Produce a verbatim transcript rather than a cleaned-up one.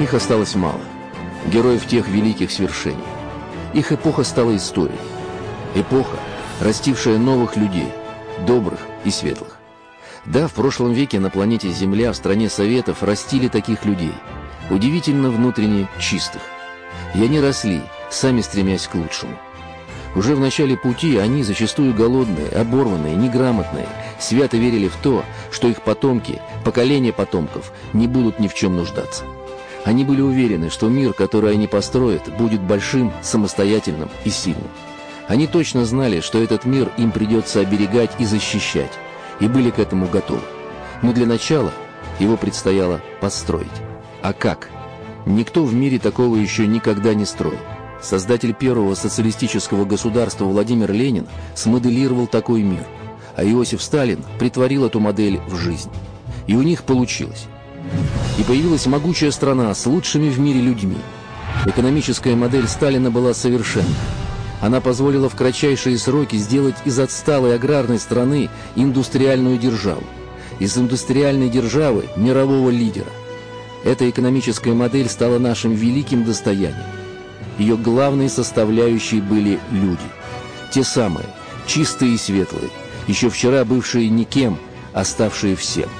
Их осталось мало, героев тех великих свершений. Их эпоха стала историей. Эпоха, растившая новых людей, добрых и светлых. Да, в прошлом веке на планете Земля, в стране Советов, растили таких людей, удивительно внутренне чистых. И они росли, сами стремясь к лучшему. Уже в начале пути они, зачастую голодные, оборванные, неграмотные, свято верили в то, что их потомки, поколения потомков, не будут ни в чем нуждаться. Они были уверены, что мир, который они построят, будет большим, самостоятельным и сильным. Они точно знали, что этот мир им придется оберегать и защищать, и были к этому готовы. Но для начала его предстояло построить. А как? Никто в мире такого еще никогда не строил. Создатель первого социалистического государства Владимир Ленин смоделировал такой мир, а Иосиф Сталин притворил эту модель в жизнь. И у них получилось. И появилась могучая страна с лучшими в мире людьми. Экономическая модель Сталина была совершенна. Она позволила в кратчайшие сроки сделать из отсталой аграрной страны индустриальную державу. Из индустриальной державы – мирового лидера. Эта экономическая модель стала нашим великим достоянием. Ее главной составляющей были люди. Те самые, чистые и светлые, еще вчера бывшие никем, а ставшие всем.